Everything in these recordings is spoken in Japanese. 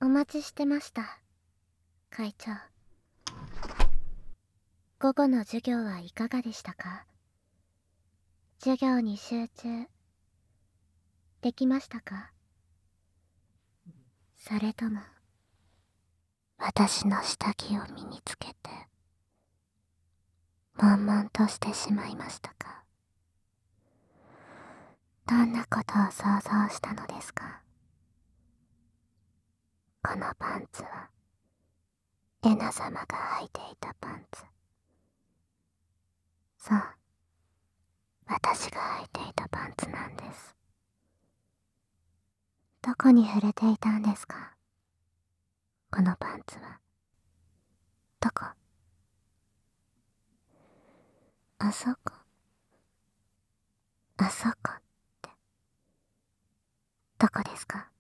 待ちしてました、会長。午後の授業はいかがでしたか？授業に集中できましたか？それとも私の下着を身につけて悶々としてしまいましたか？どんなことを想像したのですか？このパンツはエナ様が履いていたパンツ。そう、私が履いていたパンツなんです。どこに触れていたんですか？このパンツは。どこ？あそこ。あそこって、どこですか？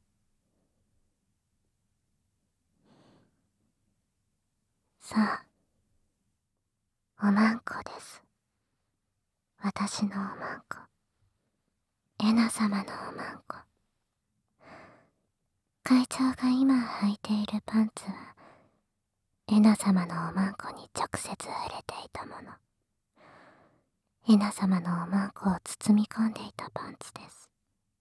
さあ、おまんこです。私のおまんこ。エナ様のおまんこ。会長が今履いているパンツは、エナ様のおまんこに直接触れていたもの。エナ様のおまんこを包み込んでいたパンツです。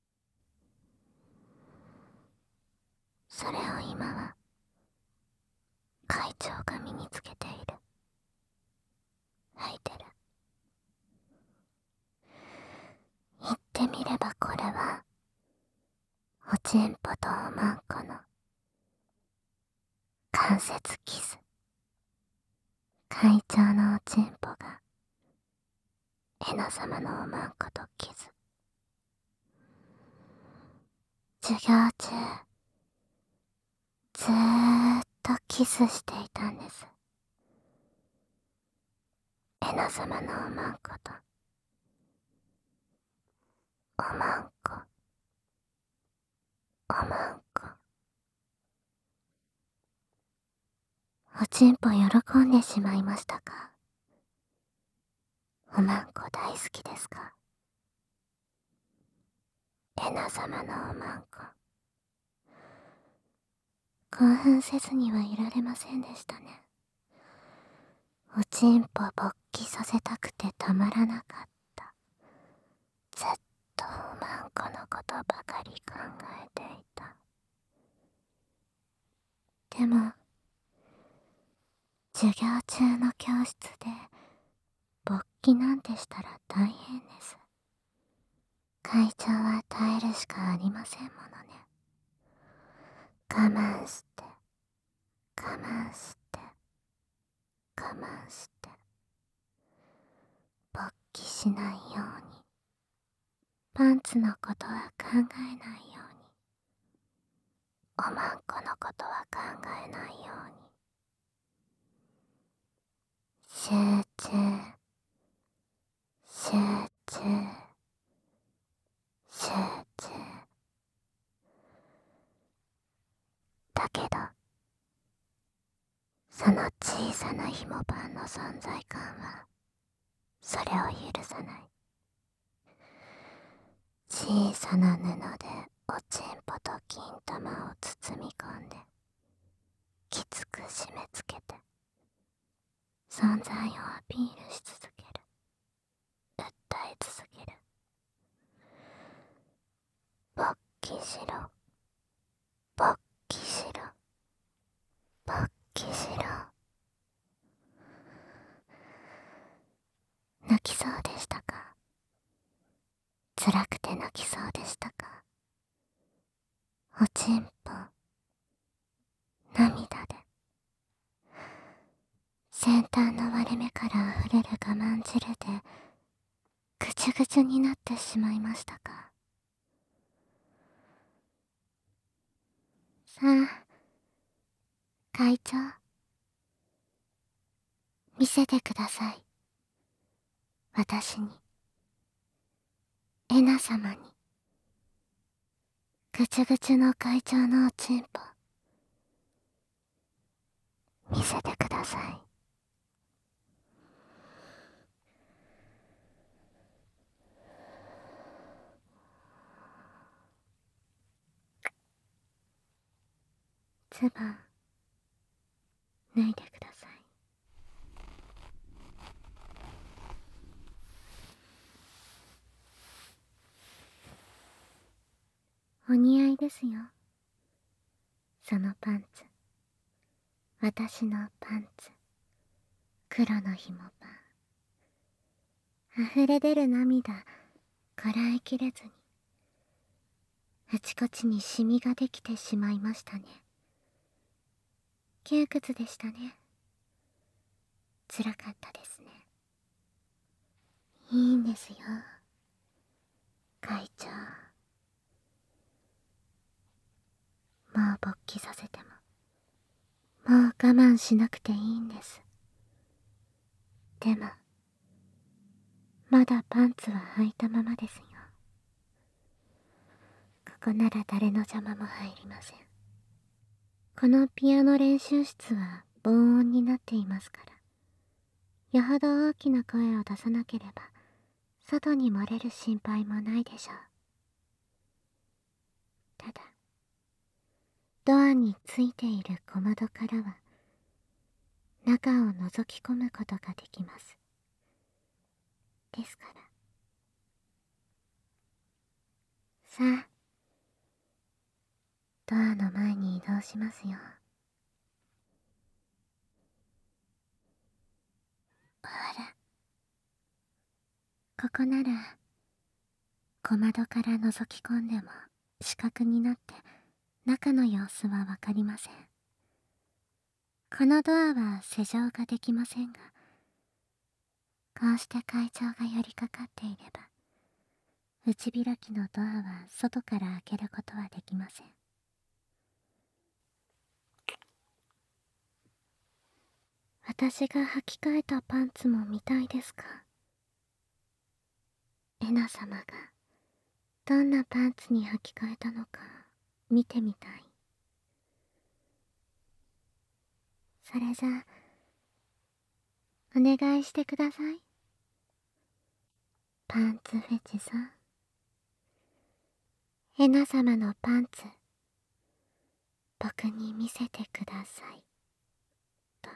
それを今は、会長が身につけている。履いてる。言ってみればこれは、おちんぽとおまんこの関節キス。会長のおちんぽがエナ様のおまんことキス。授業中ずーっとキスしていたんです。エナ様のおまんことおまんこ、おまんこ。おちんぽ喜んでしまいましたか？おまんこ大好きですか？エナ様のおまんこ。興奮せずにはいられませんでしたね。おちんぽ勃起させたくてたまらなかった。ずっとおまんこのことばかり考えていた。でも、授業中の教室で勃起なんてしたら大変です。会長は耐えるしかありませんものね。我慢して、我慢して、我慢して、勃起しないように、パンツのことは考えないように、おまんこのことは考えないように。集中、集中、集中。だけど、その小さな紐パンの存在感は、それを許さない。小さな布でおちんぽと金玉を包み込んで、きつく締め付けて、存在をアピールし続ける。訴え続ける。勃起しろ。勃起しろ。勃起しろ。泣きそうでしたか？辛くて泣きそうでしたか？おちんぽ、涙で。先端の割れ目から溢れる我慢汁で、ぐちゅぐちゅになってしまいましたか？さあ、会長、見せてください。私に、エナ様に、ぐちゅぐちゅの会長のおちんぽ、見せてください。 ズボン脱いでください。お似合いですよ、そのパンツ。私のパンツ、黒の紐パン。溢れ出る涙こらえきれずに、あちこちにシミができてしまいましたね。窮屈でしたね。辛かったですね。いいんですよ、会長。もう勃起させても、もう我慢しなくていいんです。でも、まだパンツは履いたままですよ。ここなら誰の邪魔も入りません。このピアノ練習室は防音になっていますから、よほど大きな声を出さなければ、外に漏れる心配もないでしょう。ただ、ドアについている小窓からは、中を覗き込むことができます。ですから、さあ、ドアの前に移動しますよ。あら、ここなら小窓から覗き込んでも死角になって中の様子はわかりません。このドアは施錠ができませんが、こうして会長が寄りかかっていれば、内開きのドアは外から開けることはできません。私が履き替えたパンツも見たいですか？エナ様がどんなパンツに履き替えたのか見てみたい。それじゃあ、お願いしてください。パンツフェチさん。エナ様のパンツ、僕に見せてください。と。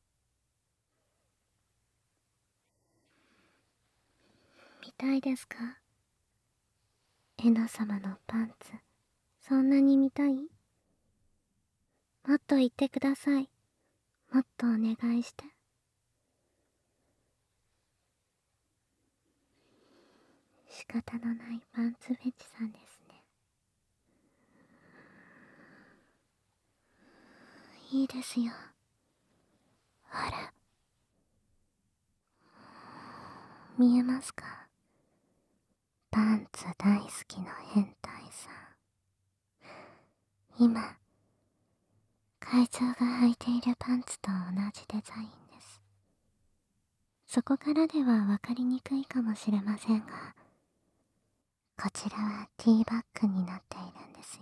見たいですか？エナ様のパンツ、そんなに見たい？もっと言ってください。もっとお願いして。仕方のないパンツフェチさんですね。いいですよ。ほら、見えますか？パンツ大好きの変態さん。今、会長が履いているパンツと同じデザインです。そこからではわかりにくいかもしれませんが、こちらはティーバッグになっているんですよ。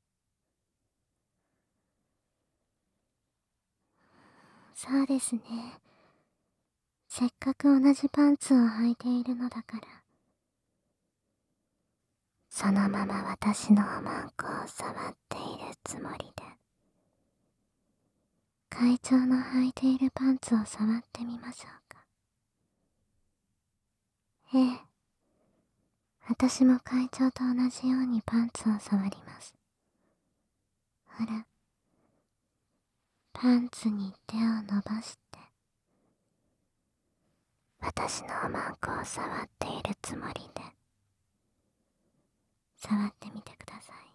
そうですね。せっかく同じパンツを履いているのだから、そのまま私のおまんこを触っているつもりで、会長の履いているパンツを触ってみましょうか。ええ、私も会長と同じようにパンツを触ります。ほら、パンツに手を伸ばして、私のおまんこを触っているつもりで、触ってみてください。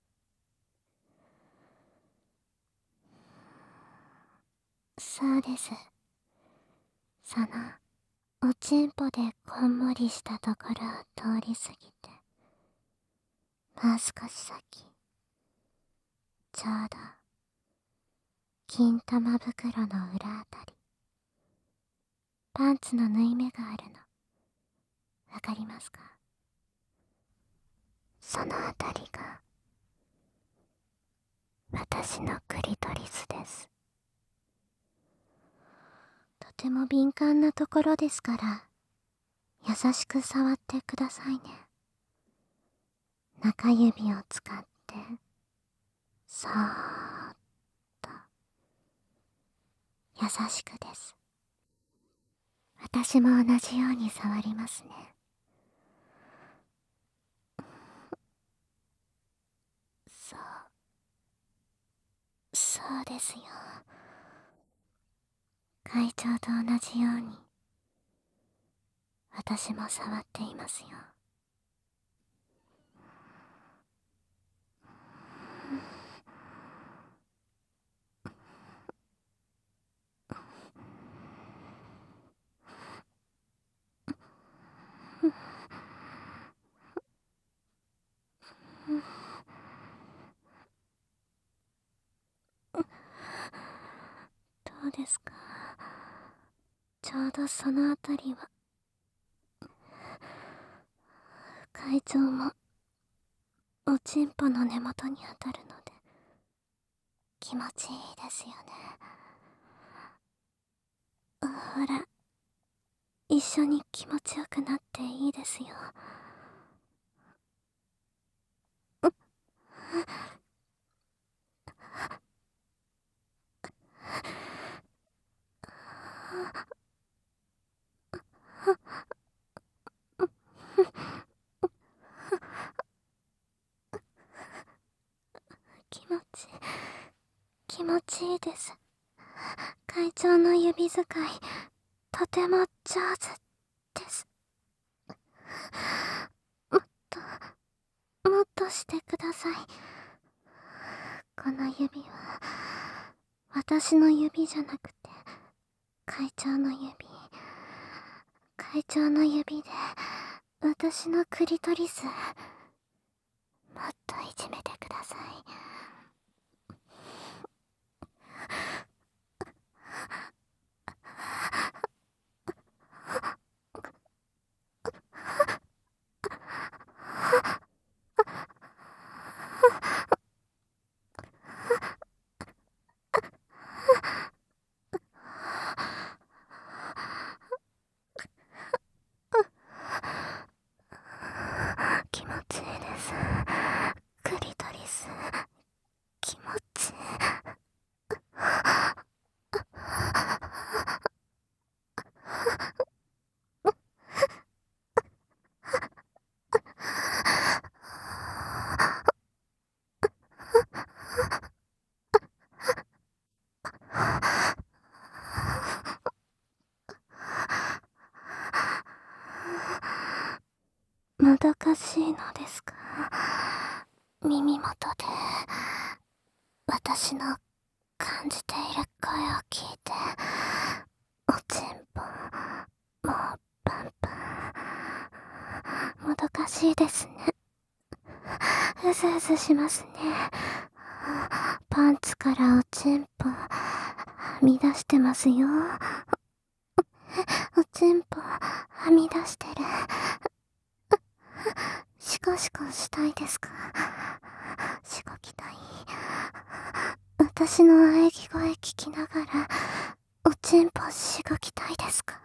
そうです。その、おちんぽでこんもりしたところを通り過ぎて、もう少し先、ちょうど、金玉袋の裏あたり、パンツの縫い目があるの、わかりますか？そのあたりが、私のクリトリスです。とても敏感なところですから、優しく触ってくださいね。中指を使って、そーっ優しくです。私も同じように触りますね。そう、そうですよ。会長と同じように、私も触っていますよ。どうですか？ちょうどそのあたりは、会長も、おちんぽの根元に当たるので、気持ちいいですよね。ほら、一緒に気持ちよくなっていいですよ。気持ち、気持ちいいです。会長の指使い、とても上手です。もっと、もっとしてください。この指は、私の指じゃなくて、会長の指。会長の指で、私のクリトリス、もっといじめてください。気持ちいいです。クリトリス、気持ちいい。もどかしいのですか？耳元で、私の感じている声を聞いて、おちんぽ、もうパンパン。もどかしいですね。うずうずしますね。パンツからおちんぽ、はみ出してますよ。おちんぽ、はみ出してる。シコシコしたいですか？しごきたい。私の喘ぎ声聞きながら、おちんぽしごきたいですか？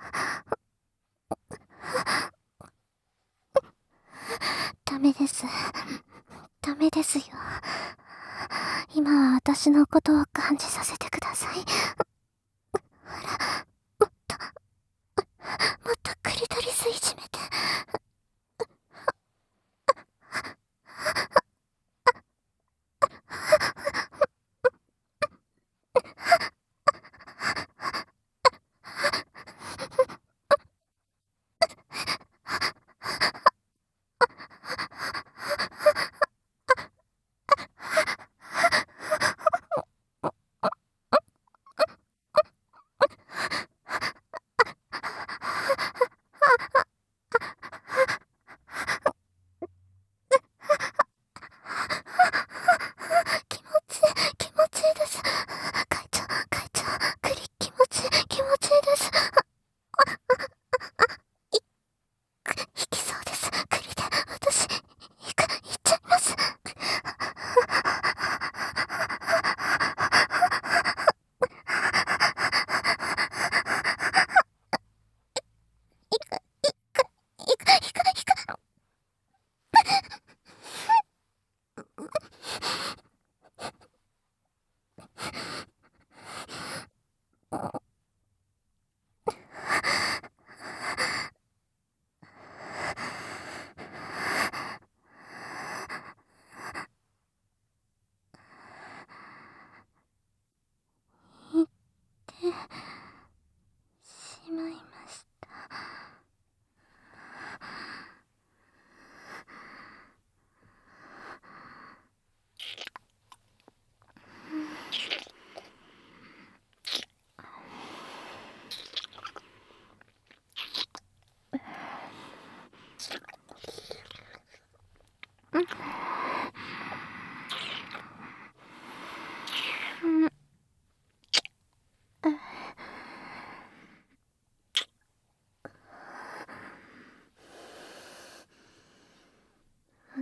ダメです。ダメですよ。今は私のことを感じさせてください。もっと、もっとクリトリスいじめて。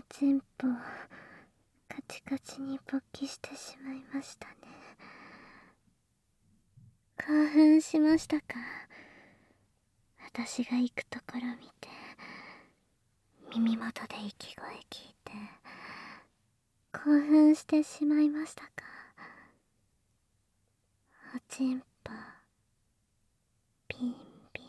ちんぽカチカチに勃起してしまいましたね。興奮しましたか？私が行くところ見て、耳元で息声聞いて興奮してしまいましたか？おちんぽピンピン、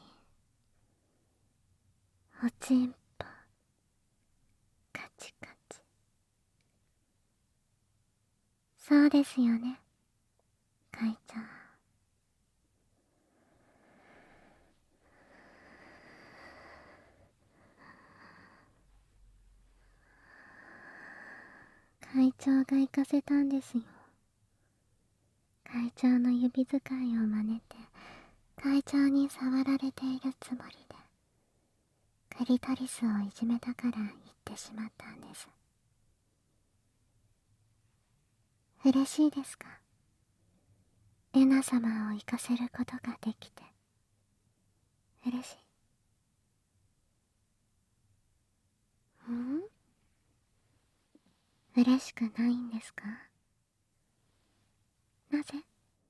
おちんぽカチカチ。そうですよね、会長。会長が行かせたんですよ。会長の指使いを真似て会長に触られているつもりでクリトリスをいじめたから言ってしまったんです。嬉しいですか？レナ様を行かせることができて。嬉しい。嬉しくないんですか？なぜ？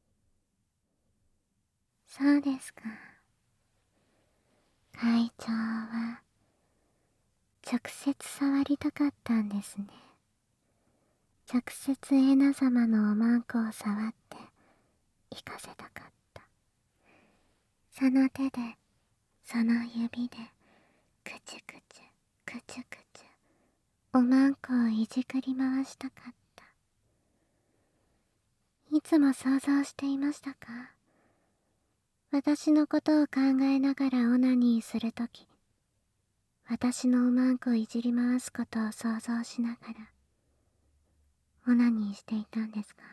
そうですか。会長は直接触りたかったんですね。直接エナ様のおまんこを触って行かせたかった。その手で、その指でくちゅくちゅくちゅくちゅおまんこをいじくり回したかった。いつも想像していましたか？私のことを考えながらオナニーするとき、私のおまんこをいじり回すことを想像しながらオナニーしていたんですか？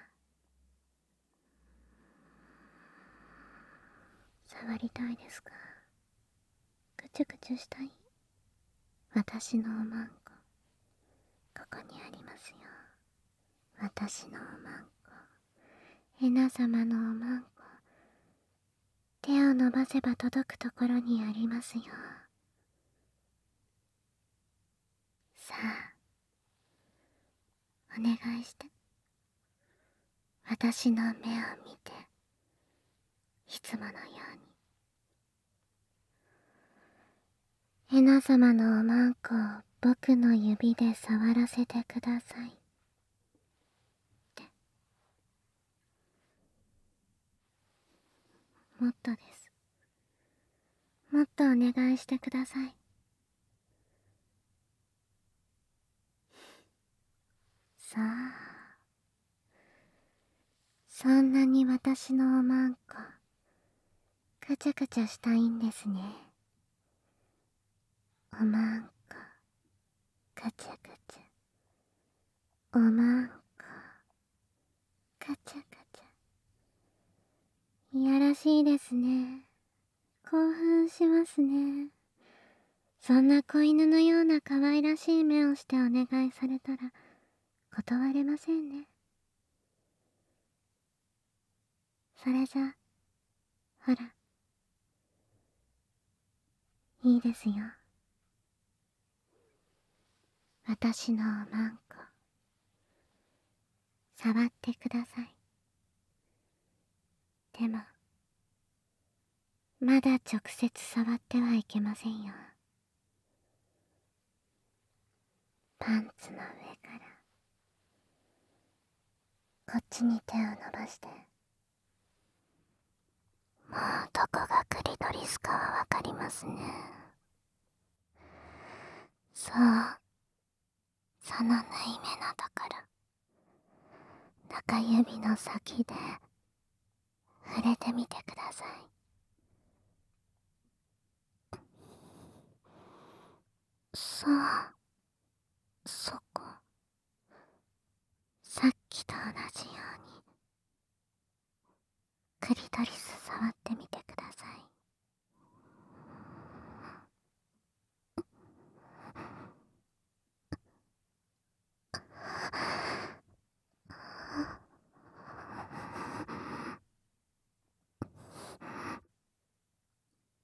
触りたいですか？くちゅくちゅしたい？私のおまんこ、ここにありますよ。私のおまんこ、エナ様のおまんこ、手を伸ばせば届くところにありますよ。さあ、お願いして。私の目を見て、いつものように。エナ様のおまんこを僕の指で触らせてください。って。もっとです。もっとお願いしてください。さあ、そんなに私のおまんこ、くちゃくちゃしたいんですね。おまんこ、くちゃくちゃ。おまんこ、くちゃくちゃ。いやらしいですね。興奮しますね。そんな子犬のような可愛らしい目をしてお願いされたら断れませんね。それじゃ、ほら、いいですよ。私のおまんこ、触ってください。でも、まだ直接触ってはいけませんよ。パンツの上から、こっちに手を伸ばして。もうどこがクリトリスかはわかりますね。そう、その縫い目のところ、中指の先で触れてみてください。そう、そこ。さっきと同じようにクリトリス触ってみてください。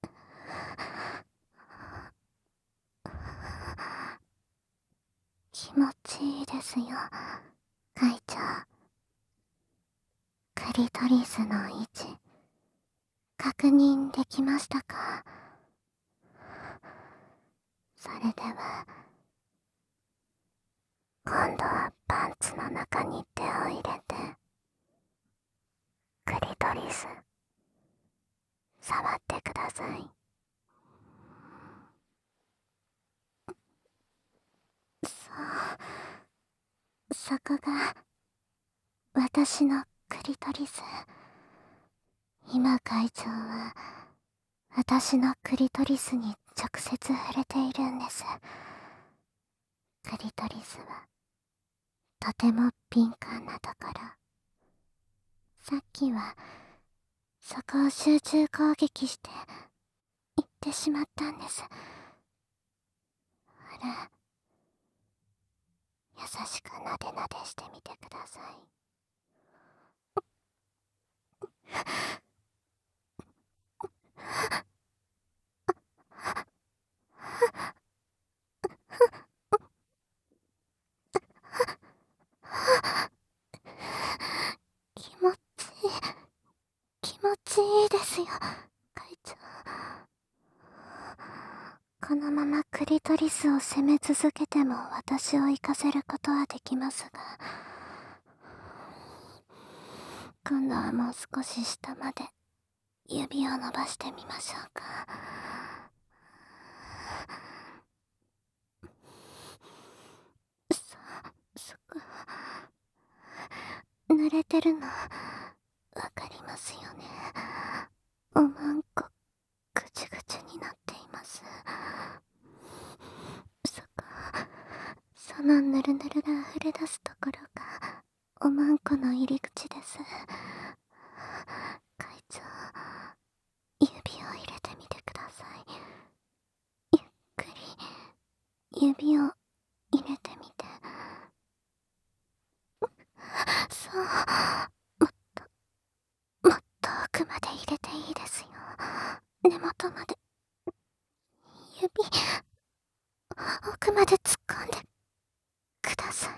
気持ちいいですよ、会長。クリトリスの位置、確認できましたか？それでは、今度はパンツの中に手を入れて、クリトリス、触ってください。そこが、私のクリトリス。今会長は、私のクリトリスに直接触れているんです。クリトリスは、とても敏感なところ。さっきは、そこを集中攻撃して、行ってしまったんです。ほら、優しくなでなでしてみてください。気持ちいい、気持ちいいですよ、会長。このままクリトリスを責め続けても私を行かせることはできますが、今度はもう少し下まで指を伸ばしてみましょうか。そこ、濡れてるの、わかりますよね。おまんこ、ぐちゅぐちゅになっています。そのぬるぬるが溢れ出すところが、おまんこの入り口です。会長、指を入れてみてください。ゆっくり、指を入れてみて。そう、もっと、もっと奥まで入れていいですよ。根元まで。指、奥まで突っ込んでください。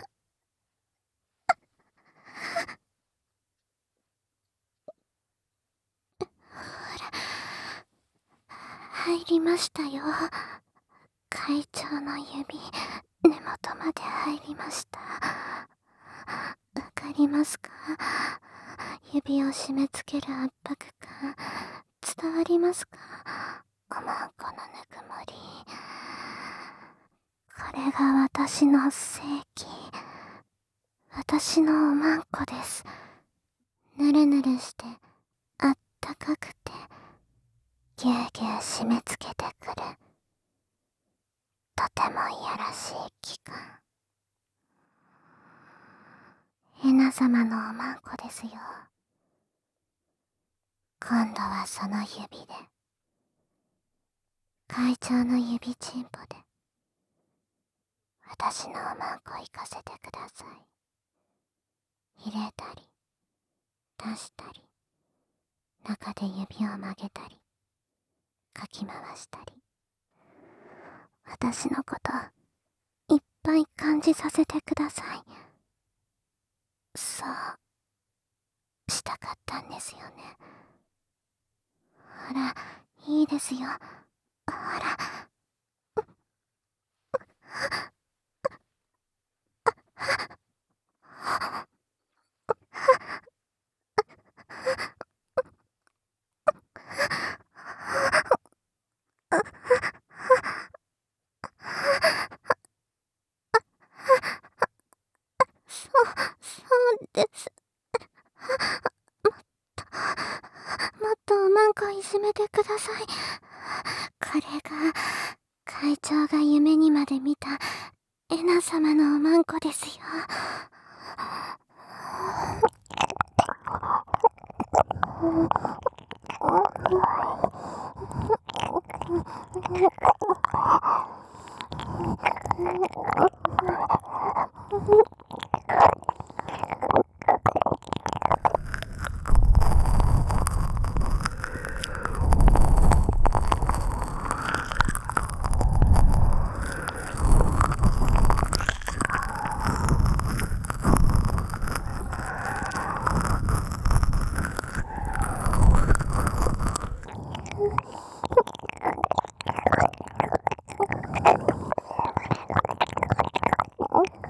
入りましたよ。会長の指、根元まで入りました。わかりますか？指を締め付ける圧迫感、伝わりますか？おまんこのぬくもり。これが私の正気。私のおまんこです。ぬるぬるして、あったかくて、ぎゅうぎゅう締め付けてくる。とてもいやらしい期間。エナ様のおまんこですよ。今度はその指で、会長の指ちんぽで、私のおまんこ行かせてください。入れたり、出したり、中で指を曲げたり、かき回したり。私のこと、いっぱい感じさせてください。そう、したかったんですよね。ほら、いいですよ。ほら。そうです。もっとおまんこいじめてください。これが、会長が夢にまで見た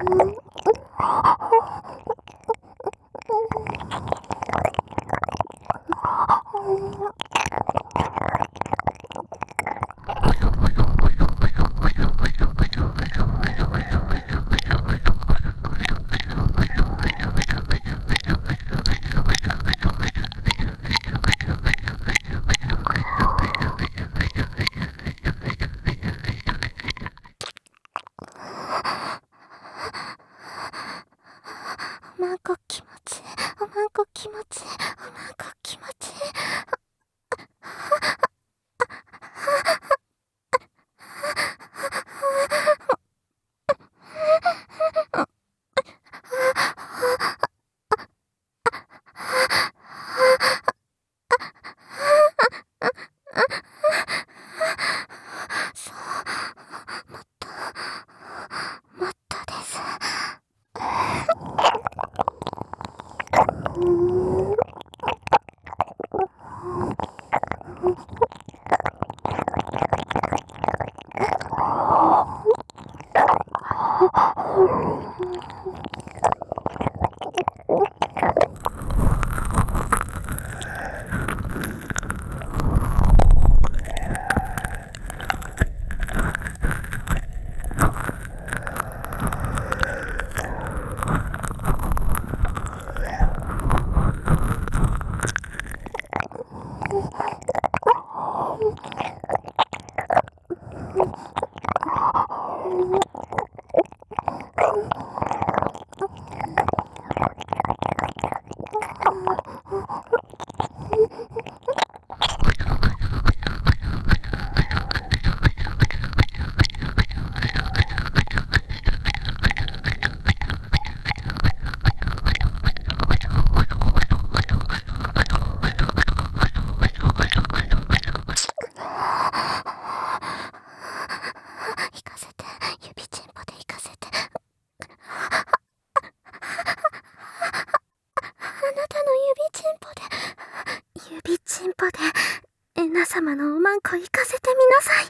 おまんこ気持ちいい、おまんこ気持ちいい、おまんこ気持ちいい。そう、もっと、もっとです。行かせて、指チンポで行かせて。あなたの指チンポで、指チンポで、エナ様のおまんこ行かせてみなさい。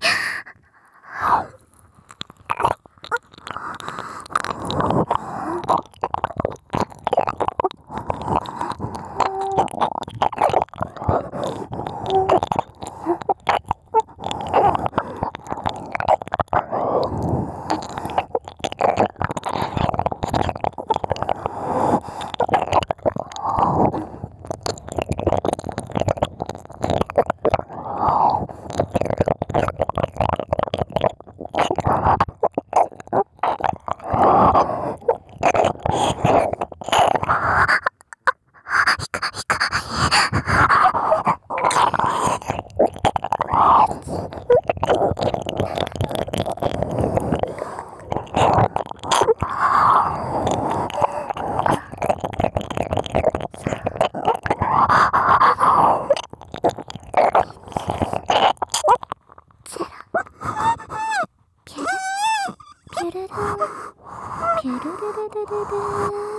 ピュルルルルルルルル。